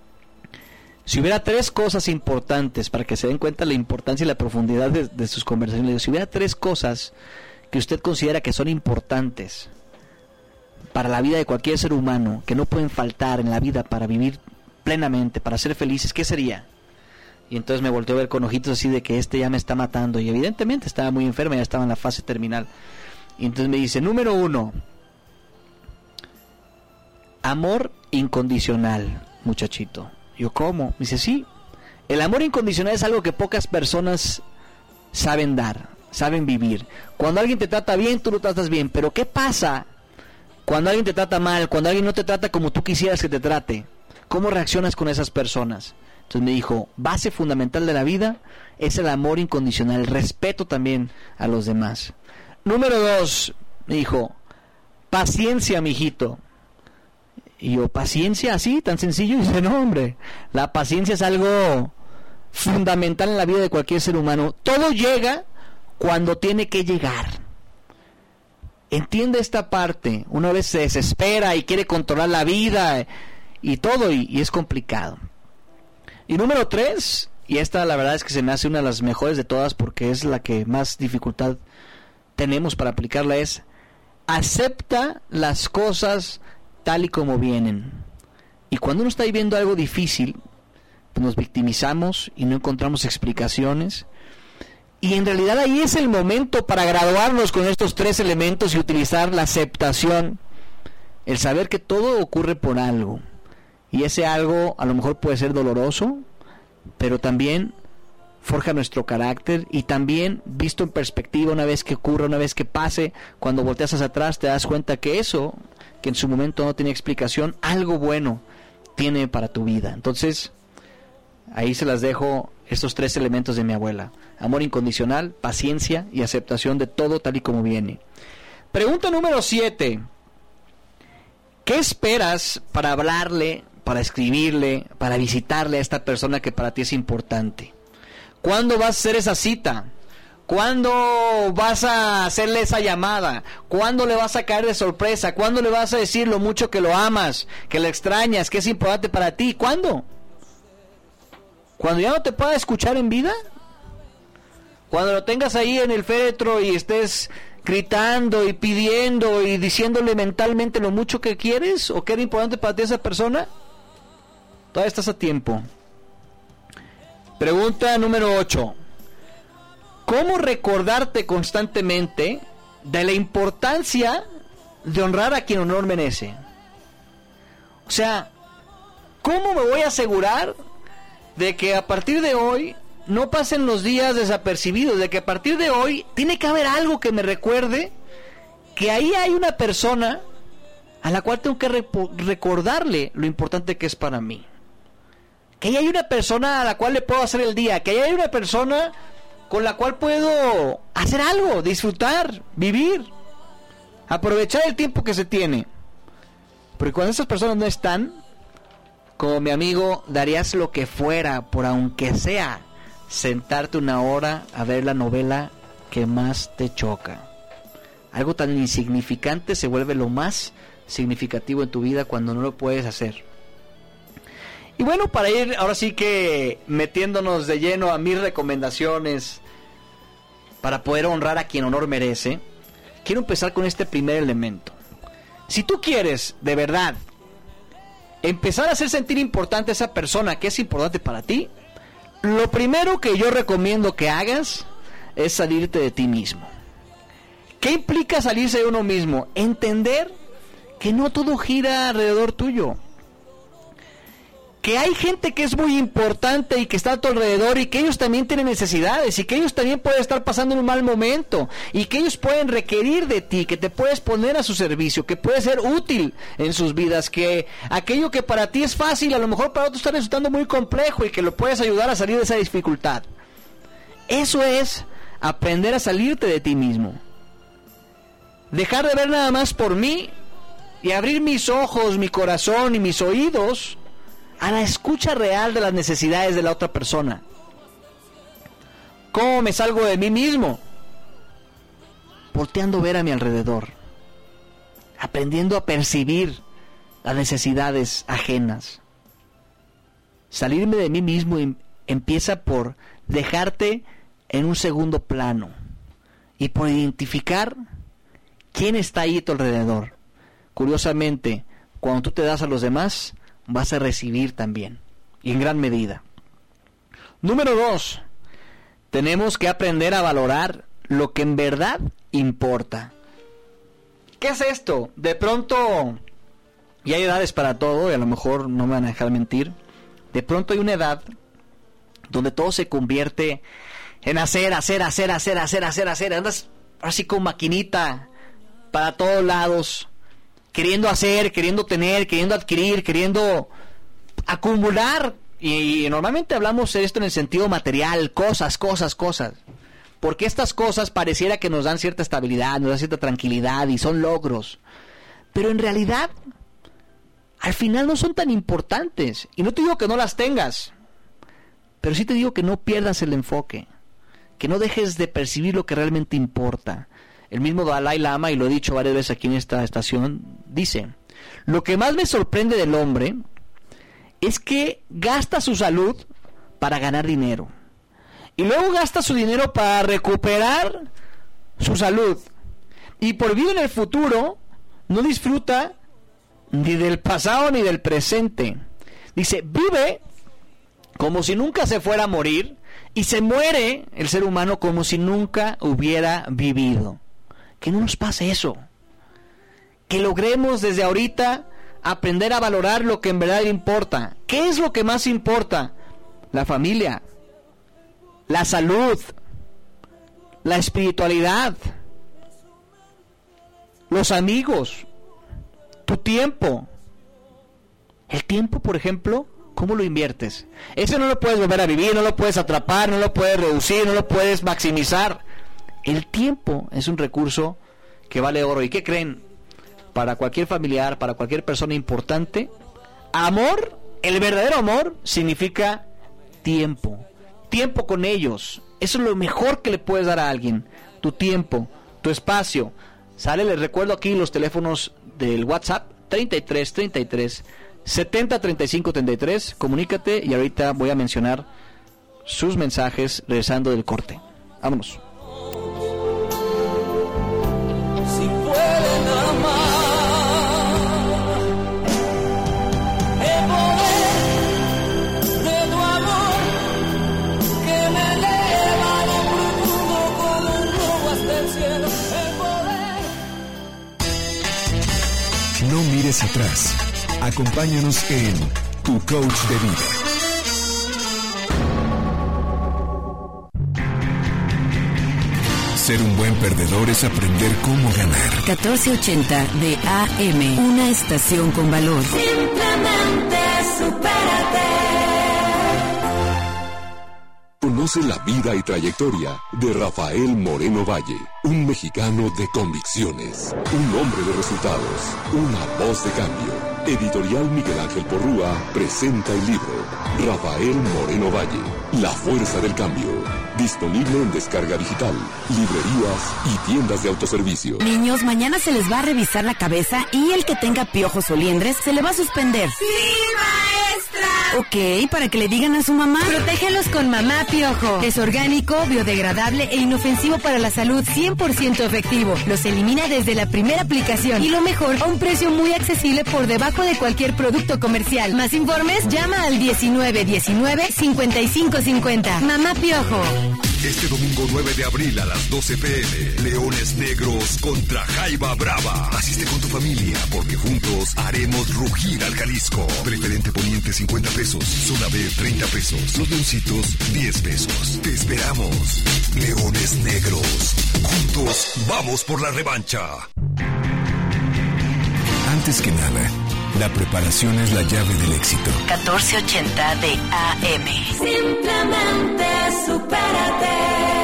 si hubiera 3 cosas importantes, para que se den cuenta la importancia y la profundidad de sus conversaciones, le digo, si hubiera 3 cosas que usted considera que son importantes para la vida de cualquier ser humano, que no pueden faltar en la vida para vivir plenamente, para ser felices, ¿qué sería? Y entonces me volteó a ver con ojitos así de que ya me está matando. Y evidentemente estaba muy enferma, ya estaba en la fase terminal. Y entonces me dice, número 1, amor incondicional, muchachito. Yo, ¿cómo? Me dice, sí. El amor incondicional es algo que pocas personas saben dar, saben vivir. Cuando alguien te trata bien, tú lo tratas bien. Pero ¿qué pasa cuando alguien te trata mal? Cuando alguien no te trata como tú quisieras que te trate. ¿Cómo reaccionas con esas personas? Entonces me dijo, base fundamental de la vida es el amor incondicional, el respeto también a los demás. Número 2, me dijo, paciencia, mijito. Y yo, ¿paciencia así, tan sencillo? Y dice, no, hombre, la paciencia es algo fundamental en la vida de cualquier ser humano. Todo llega cuando tiene que llegar. Entiende esta parte. Una vez se desespera y quiere controlar la vida y todo, y es complicado. Y número 3, y esta la verdad es que se me hace una de las mejores de todas porque es la que más dificultad tenemos para aplicarla, es: acepta las cosas tal y como vienen. Y cuando uno está viviendo algo difícil, pues nos victimizamos y no encontramos explicaciones. Y en realidad ahí es el momento para graduarnos con estos 3 elementos y utilizar la aceptación, el saber que todo ocurre por algo. Y ese algo a lo mejor puede ser doloroso, pero también forja nuestro carácter, y también visto en perspectiva, una vez que ocurra, una vez que pase, cuando volteas hacia atrás te das cuenta que eso, que en su momento no tenía explicación, algo bueno tiene para tu vida. Entonces, ahí se las dejo, estos 3 elementos de mi abuela: amor incondicional, paciencia y aceptación de todo tal y como viene. Pregunta número 7. ¿Qué esperas para hablarle, para escribirle, para visitarle a esta persona que para ti es importante? ¿Cuándo vas a hacer esa cita? ¿Cuándo vas a hacerle esa llamada? ¿Cuándo le vas a caer de sorpresa? ¿Cuándo le vas a decir lo mucho que lo amas, que lo extrañas, que es importante para ti? ¿Cuándo? ¿Cuando ya no te pueda escuchar en vida? ¿Cuando lo tengas ahí en el féretro y estés gritando y pidiendo y diciéndole mentalmente lo mucho que quieres o que era importante para ti esa persona? Todavía estás a tiempo. Pregunta número 8. ¿Cómo recordarte constantemente de la importancia de honrar a quien honor merece? O sea, ¿cómo me voy a asegurar de que a partir de hoy no pasen los días desapercibidos? De que a partir de hoy tiene que haber algo que me recuerde que ahí hay una persona a la cual tengo que recordarle lo importante que es para mí. Que ahí hay una persona a la cual le puedo hacer el día. Que ahí hay una persona con la cual puedo hacer algo, disfrutar, vivir, aprovechar el tiempo que se tiene. Porque cuando esas personas no están, como mi amigo, darías lo que fuera por, aunque sea, sentarte una hora a ver la novela que más te choca. Algo tan insignificante se vuelve lo más significativo en tu vida cuando no lo puedes hacer. Y bueno, para ir ahora sí que metiéndonos de lleno a mis recomendaciones para poder honrar a quien honor merece, quiero empezar con este primer elemento. Si tú quieres de verdad empezar a hacer sentir importante a esa persona que es importante para ti, lo primero que yo recomiendo que hagas es salirte de ti mismo. ¿Qué implica salirse de uno mismo? Entender que no todo gira alrededor tuyo. Que hay gente que es muy importante y que está a tu alrededor y que ellos también tienen necesidades y que ellos también pueden estar pasando un mal momento y que ellos pueden requerir de ti, que te puedes poner a su servicio, que puedes ser útil en sus vidas, que aquello que para ti es fácil a lo mejor para otros está resultando muy complejo y que lo puedes ayudar a salir de esa dificultad. Eso es aprender a salirte de ti mismo. Dejar de ver nada más por mí y abrir mis ojos, mi corazón y mis oídos a la escucha real de las necesidades de la otra persona. ¿Cómo me salgo de mí mismo? Volteando a ver a mi alrededor, aprendiendo a percibir las necesidades ajenas. Salirme de mí mismo empieza por dejarte en un segundo plano y por identificar quién está ahí a tu alrededor. Curiosamente, cuando tú te das a los demás, vas a recibir también, y en gran medida. Número 2, tenemos que aprender a valorar lo que en verdad importa. ¿Qué es esto? De pronto, y hay edades para todo, y a lo mejor no me van a dejar mentir, de pronto hay una edad donde todo se convierte en hacer, andas así con maquinita para todos lados, queriendo hacer, queriendo tener, queriendo adquirir, queriendo acumular. Y normalmente hablamos de esto en el sentido material, cosas. Porque estas cosas pareciera que nos dan cierta estabilidad, nos dan cierta tranquilidad y son logros. Pero en realidad, al final no son tan importantes. Y no te digo que no las tengas, pero sí te digo que no pierdas el enfoque, que no dejes de percibir lo que realmente importa. El mismo Dalai Lama, y lo he dicho varias veces aquí en esta estación, dice: lo que más me sorprende del hombre es que gasta su salud para ganar dinero, y luego gasta su dinero para recuperar su salud, y por vivir en el futuro no disfruta ni del pasado ni del presente. Dice, vive como si nunca se fuera a morir, y se muere el ser humano como si nunca hubiera vivido. Que no nos pase eso, que logremos desde ahorita aprender a valorar lo que en verdad importa. ¿Qué es lo que más importa? La familia, la salud, la espiritualidad, los amigos, tu tiempo. El tiempo, por ejemplo, ¿cómo lo inviertes? Eso no lo puedes volver a vivir, no lo puedes atrapar, no lo puedes reducir, no lo puedes maximizar. El tiempo es un recurso que vale oro. ¿Y qué creen? Para cualquier familiar, para cualquier persona importante, amor, el verdadero amor, significa tiempo. Tiempo con ellos. Eso es lo mejor que le puedes dar a alguien. Tu tiempo, tu espacio. Sale, les recuerdo aquí los teléfonos del WhatsApp: 33 33 70 35 33. Comunícate, y ahorita voy a mencionar sus mensajes regresando del corte. Vámonos. Si pueden amar, el poder de tu amor que me eleva lo profundo como un globo hasta el cielo. El poder. No mires atrás. Acompáñanos en Tu Coach de Vida. Ser un buen perdedor es aprender cómo ganar. 1480 de AM, una estación con valor. Simplemente supérate. Conoce la vida y trayectoria de Rafael Moreno Valle, un mexicano de convicciones, un hombre de resultados, una voz de cambio. Editorial Miguel Ángel Porrúa presenta el libro Rafael Moreno Valle, La Fuerza del Cambio. Disponible en descarga digital, librerías y tiendas de autoservicio. Niños, mañana se les va a revisar la cabeza y el que tenga piojos o liendres se le va a suspender. ¡Sí, maestra! Ok, para que le digan a su mamá. Protégelos con Mamá Piojo. Es orgánico, biodegradable e inofensivo para la salud, 100% efectivo. Los elimina desde la primera aplicación. Y lo mejor, a un precio muy accesible por debajo de cualquier producto comercial. Más informes, llama al 1919-5550. Mamá Piojo. Este domingo 9 de abril a las 12 p.m. Leones Negros contra Jaiba Brava. Asiste con tu familia porque juntos haremos rugir al Jalisco. Preferente poniente 50 pesos. Zona B 30 pesos. Los leoncitos 10 pesos. Te esperamos. Leones Negros. Juntos vamos por la revancha. Antes que nada, la preparación es la llave del éxito. 1480 de AM. Simplemente supérate.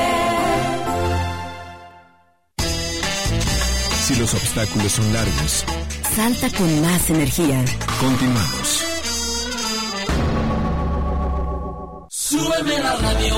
Si los obstáculos son largos, salta con más energía. Continuamos. Súbeme la radio.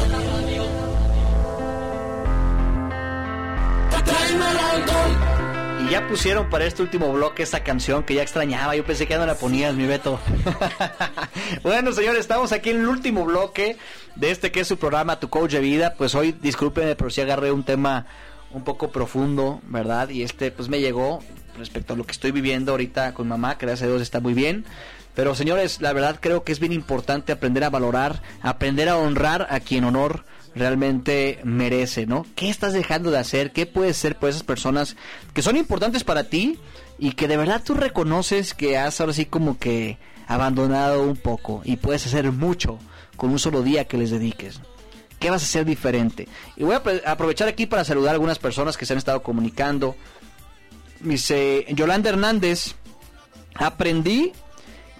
Tráeme el alcohol. Y ya pusieron para este último bloque esta canción que ya extrañaba. Yo pensé que ya no la ponías, mi Beto. Bueno, señores, estamos aquí en el último bloque de este que es su programa Tu Coach de Vida. Pues hoy, discúlpenme, pero sí agarré un tema un poco profundo, ¿verdad? Y pues me llegó respecto a lo que estoy viviendo ahorita con mamá, que gracias a Dios está muy bien. Pero, señores, la verdad creo que es bien importante aprender a valorar, aprender a honrar a quien honor realmente merece, ¿no? ¿Qué estás dejando de hacer? ¿Qué puedes hacer por esas personas que son importantes para ti y que de verdad tú reconoces que has ahora sí como que abandonado un poco y puedes hacer mucho con un solo día que les dediques? ¿Qué vas a hacer diferente? Y voy a aprovechar aquí para saludar a algunas personas que se han estado comunicando. Dice Yolanda Hernández: aprendí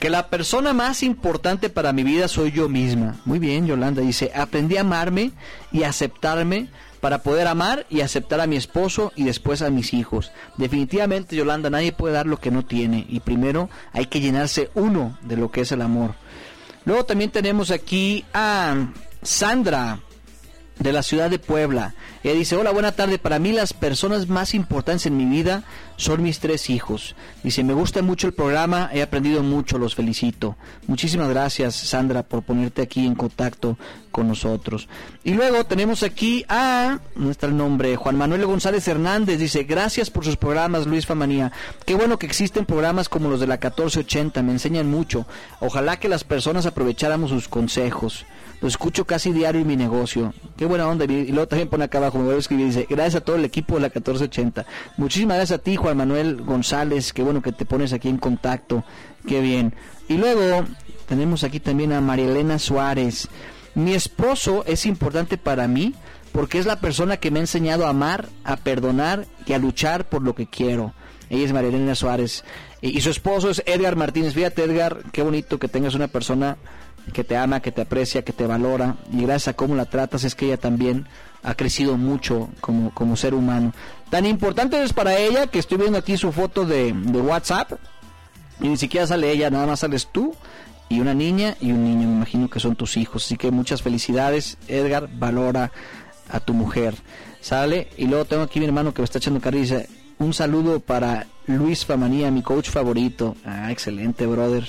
que la persona más importante para mi vida soy yo misma. Muy bien, Yolanda dice, aprendí a amarme y aceptarme para poder amar y aceptar a mi esposo y después a mis hijos. Definitivamente, Yolanda, nadie puede dar lo que no tiene, y primero hay que llenarse uno de lo que es el amor. Luego también tenemos aquí a Sandra, de la ciudad de Puebla. Ella dice, hola, buena tarde, para mí las personas más importantes en mi vida son mis 3 hijos. Dice, me gusta mucho el programa, he aprendido mucho, los felicito. Muchísimas gracias, Sandra, por ponerte aquí en contacto con nosotros. Y luego tenemos aquí a, ¿dónde está el nombre? Juan Manuel González Hernández, dice, gracias por sus programas, Luis Famanía. Qué bueno que existen programas como los de la 1480, me enseñan mucho. Ojalá que las personas aprovecháramos sus consejos. Lo escucho casi diario en mi negocio. Qué buena onda. Y luego también pone acá abajo, me voy a escribir, dice, gracias a todo el equipo de la 1480. Muchísimas gracias a ti, Juan Manuel González. Qué bueno que te pones aquí en contacto. Qué bien. Y luego tenemos aquí también a María Elena Suárez. Mi esposo es importante para mí porque es la persona que me ha enseñado a amar, a perdonar y a luchar por lo que quiero. Ella es María Elena Suárez. Y su esposo es Edgar Martínez. Fíjate, Edgar, qué bonito que tengas una persona que te ama, que te aprecia, que te valora, y gracias a cómo la tratas es que ella también ha crecido mucho como ser humano. Tan importante es para ella que estoy viendo aquí su foto de WhatsApp y ni siquiera sale ella, nada más sales tú y una niña y un niño, me imagino que son tus hijos, así que muchas felicidades, Edgar, valora a tu mujer, ¿sale? Y luego tengo aquí mi hermano que me está echando carrilla y dice, un saludo para Luis Famanía, mi coach favorito. Ah, excelente, brother.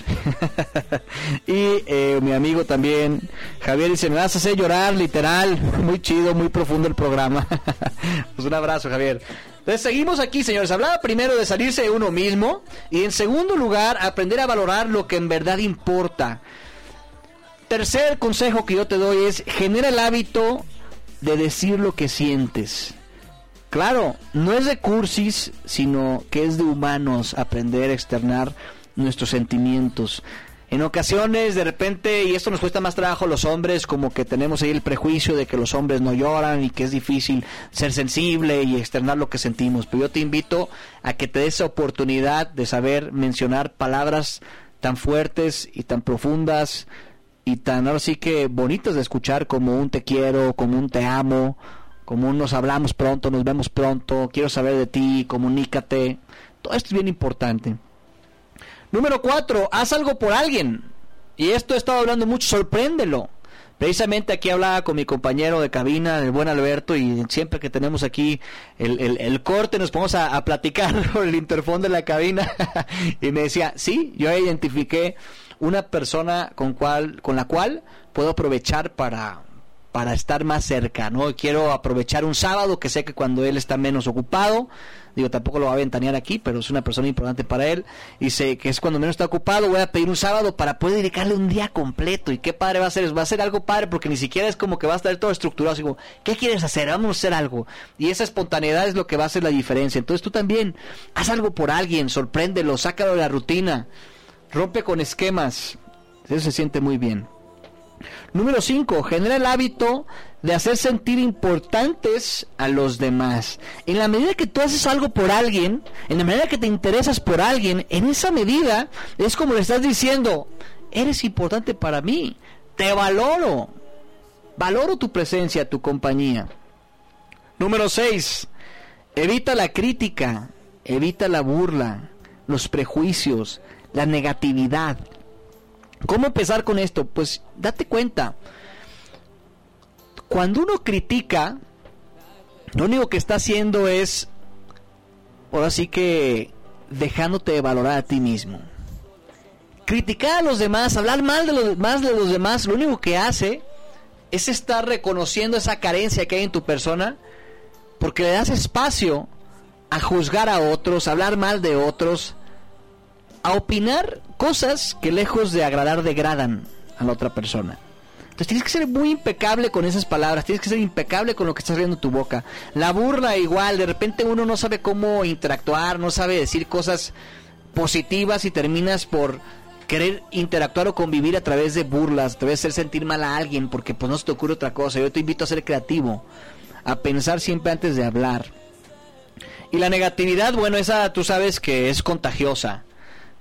Y mi amigo también, Javier, dice, me vas a hacer llorar, literal. Muy chido, muy profundo el programa. Pues un abrazo, Javier. Entonces seguimos aquí, señores. Hablaba primero de salirse de uno mismo y en segundo lugar, aprender a valorar lo que en verdad importa. Tercer consejo que yo te doy es, genera el hábito de decir lo que sientes. Claro, no es de cursis, sino que es de humanos aprender a externar nuestros sentimientos. En ocasiones, de repente, y esto nos cuesta más trabajo a los hombres, como que tenemos ahí el prejuicio de que los hombres no lloran y que es difícil ser sensible y externar lo que sentimos. Pero yo te invito a que te des esa oportunidad de saber mencionar palabras tan fuertes y tan profundas y tan, ahora sí que bonitas de escuchar, como un te quiero, como un te amo, como un nos hablamos pronto, nos vemos pronto, quiero saber de ti, comunícate. Todo esto es bien importante. Número 4, haz algo por alguien. Y esto he estado hablando mucho, sorpréndelo. Precisamente aquí hablaba con mi compañero de cabina, el buen Alberto, y siempre que tenemos aquí el corte nos ponemos a platicar por el interfón de la cabina. Y me decía, sí, yo identifiqué una persona con la cual puedo aprovechar para estar más cerca, ¿no? Quiero aprovechar un sábado, que sé que cuando él está menos ocupado, digo, tampoco lo va a ventanear aquí, pero es una persona importante para él, y sé que es cuando menos está ocupado, voy a pedir un sábado para poder dedicarle un día completo, y qué padre va a ser algo padre, porque ni siquiera es como que va a estar todo estructurado, así como, ¿qué quieres hacer? Vamos a hacer algo, y esa espontaneidad es lo que va a hacer la diferencia. Entonces tú también, haz algo por alguien, sorpréndelo, sácalo de la rutina, rompe con esquemas, eso se siente muy bien. Número 5, genera el hábito de hacer sentir importantes a los demás. En la medida que tú haces algo por alguien, en la medida que te interesas por alguien, en esa medida es como le estás diciendo, eres importante para mí, te valoro tu presencia, tu compañía. Número 6, evita la crítica, evita la burla, los prejuicios, la negatividad. ¿Cómo empezar con esto? Pues date cuenta, cuando uno critica, lo único que está haciendo es, ahora sí que, dejándote de valorar a ti mismo. Criticar a los demás, hablar más de los demás, lo único que hace es estar reconociendo esa carencia que hay en tu persona, porque le das espacio a juzgar a otros, a hablar mal de otros, a opinar cosas que lejos de agradar degradan a la otra persona. Entonces tienes que ser muy impecable con esas palabras, tienes que ser impecable con lo que estás abriendo tu boca. La burla igual, de repente uno no sabe cómo interactuar, no sabe decir cosas positivas y terminas por querer interactuar o convivir a través de burlas, a través de hacer sentir mal a alguien, porque pues no se te ocurre otra cosa. Yo te invito a ser creativo, a pensar siempre antes de hablar. Y la negatividad, bueno, esa tú sabes que es contagiosa.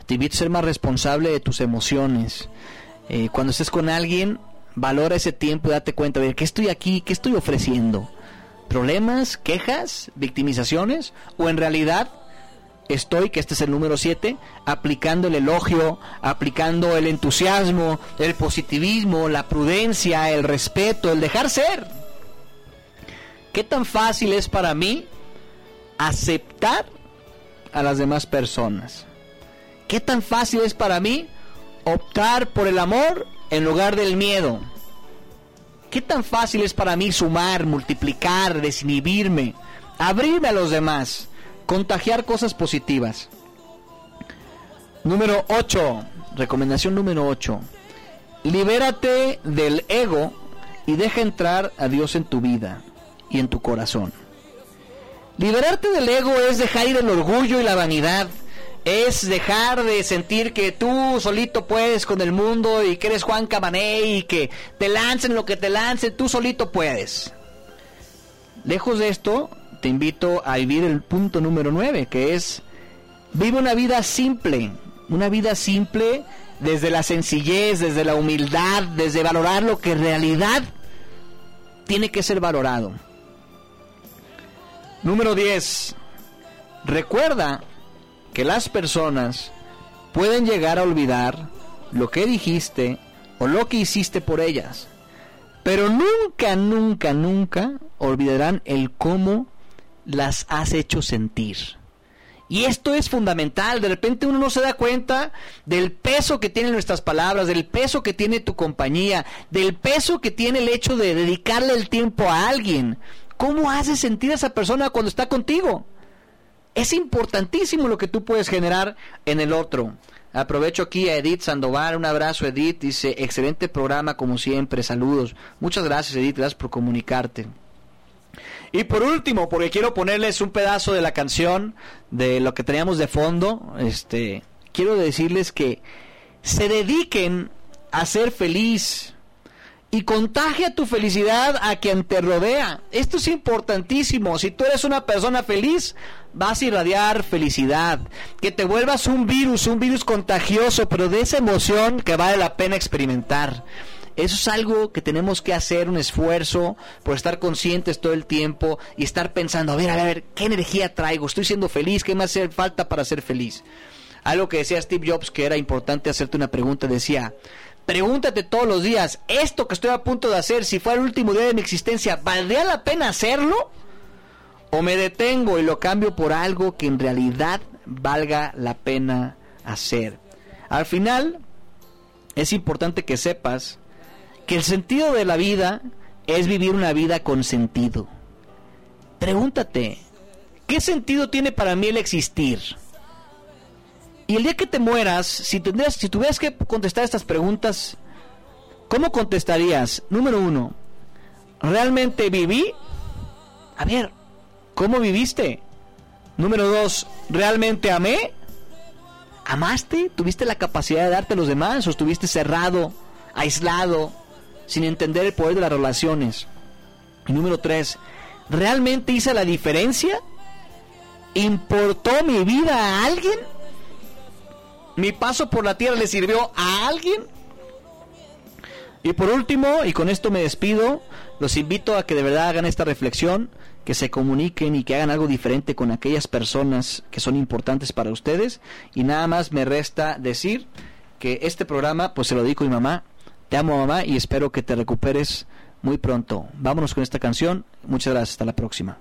Te invito a ser más responsable de tus emociones. Cuando estés con alguien, valora ese tiempo y date cuenta de ¿qué estoy aquí? ¿Qué estoy ofreciendo? ¿Problemas? ¿Quejas? ¿Victimizaciones? ¿O en realidad estoy, que este es el número 7, aplicando el elogio, aplicando el entusiasmo, el positivismo, la prudencia, el respeto, el dejar ser? ¿Qué tan fácil es para mí aceptar a las demás personas? ¿Qué tan fácil es para mí optar por el amor en lugar del miedo? ¿Qué tan fácil es para mí sumar, multiplicar, desinhibirme, abrirme a los demás, contagiar cosas positivas? Número 8, recomendación número 8. Libérate del ego y deja entrar a Dios en tu vida y en tu corazón. Liberarte del ego es dejar ir el orgullo y la vanidad. Es dejar de sentir que tú solito puedes con el mundo y que eres Juan Camaney y que te lancen lo que te lancen, tú solito puedes. Lejos de esto, te invito a vivir el punto número 9, que es vive una vida simple desde la sencillez, desde la humildad, desde valorar lo que en realidad tiene que ser valorado. Número 10, recuerda que las personas pueden llegar a olvidar lo que dijiste o lo que hiciste por ellas, pero nunca, nunca, nunca olvidarán el cómo las has hecho sentir. Y esto es fundamental. De repente uno no se da cuenta del peso que tienen nuestras palabras, del peso que tiene tu compañía, del peso que tiene el hecho de dedicarle el tiempo a alguien. ¿Cómo haces sentir a esa persona cuando está contigo? Es importantísimo lo que tú puedes generar en el otro. Aprovecho aquí a Edith Sandoval, un abrazo Edith, dice, excelente programa como siempre, saludos. Muchas gracias Edith, gracias por comunicarte. Y por último, porque quiero ponerles un pedazo de la canción, de lo que teníamos de fondo, quiero decirles que se dediquen a ser feliz y contagia tu felicidad a quien te rodea. Esto es importantísimo. Si tú eres una persona feliz, vas a irradiar felicidad, que te vuelvas un virus contagioso, pero de esa emoción que vale la pena experimentar. Eso es algo que tenemos que hacer, un esfuerzo por estar conscientes todo el tiempo y estar pensando, a ver, ¿qué energía traigo? ¿Estoy siendo feliz? ¿Qué me hace falta para ser feliz? Algo que decía Steve Jobs, que era importante hacerte una pregunta, decía, pregúntate todos los días, esto que estoy a punto de hacer, si fuera el último día de mi existencia, ¿valdría la pena hacerlo? ¿O me detengo y lo cambio por algo que en realidad valga la pena hacer? Al final, es importante que sepas que el sentido de la vida es vivir una vida con sentido. Pregúntate, ¿qué sentido tiene para mí el existir? Y el día que te mueras, si tuvieras que contestar estas preguntas, ¿cómo contestarías? Número 1, ¿realmente viví? A ver, ¿cómo viviste? Número 2, ¿realmente amé? ¿Amaste? ¿Tuviste la capacidad de darte a los demás? ¿O estuviste cerrado, aislado, sin entender el poder de las relaciones? Y número 3, ¿realmente hice la diferencia? ¿Importó mi vida a alguien? ¿Mi paso por la tierra le sirvió a alguien? Y por último, y con esto me despido, los invito a que de verdad hagan esta reflexión, que se comuniquen y que hagan algo diferente con aquellas personas que son importantes para ustedes. Y nada más me resta decir que este programa, pues se lo dedico a mi mamá. Te amo, mamá, y espero que te recuperes muy pronto. Vámonos con esta canción. Muchas gracias, hasta la próxima.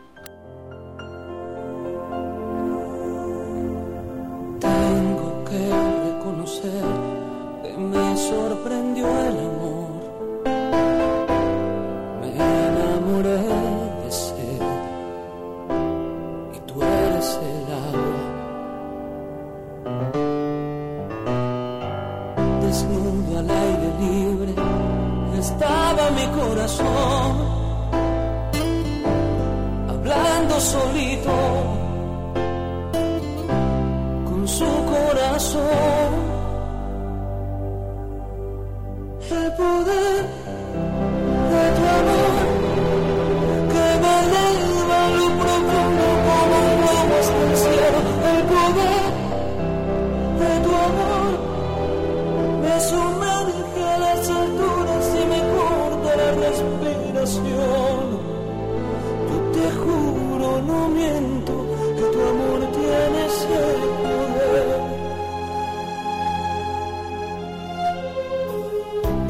Tengo que reconocer que me sorprendió el amor. Me enamoré de ser y tú eres el agua. Desnudo al aire libre estaba mi corazón, hablando solito con su corazón. El poder de tu amor que me eleva a lo profundo como un globo hasta el cielo. El poder de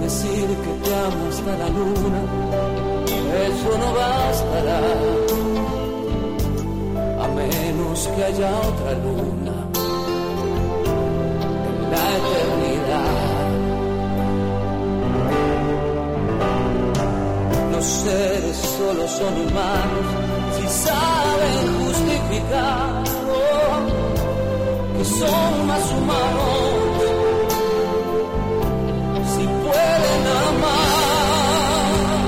decir que te amo hasta la luna, eso no bastará, a menos que haya otra luna en la eternidad. Los seres solo son humanos si saben justificar que son más humanos, si pueden amar.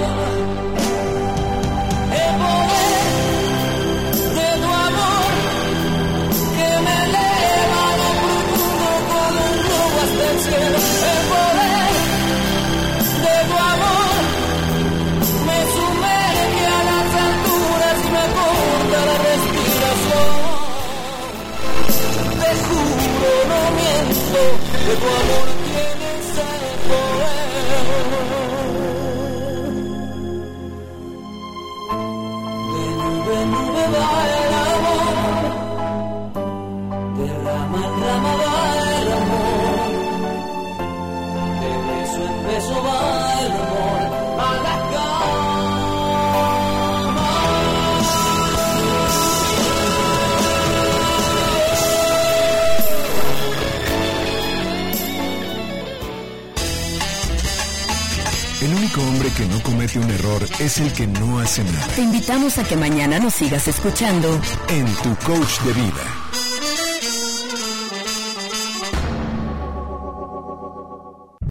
El poder de tu amor que me eleva a lo profundo como un globo hasta el cielo. El poder de tu amor me sumerge a las alturas y me corta la respiración. Te juro, no miento, que tu amor tiene ese poder. De nube en nube va el amor, de rama en rama va el amor, de beso en beso va el amor, a la El único hombre que no comete un error es el que no hace nada. Te invitamos a que mañana nos sigas escuchando en Tu Coach de Vida.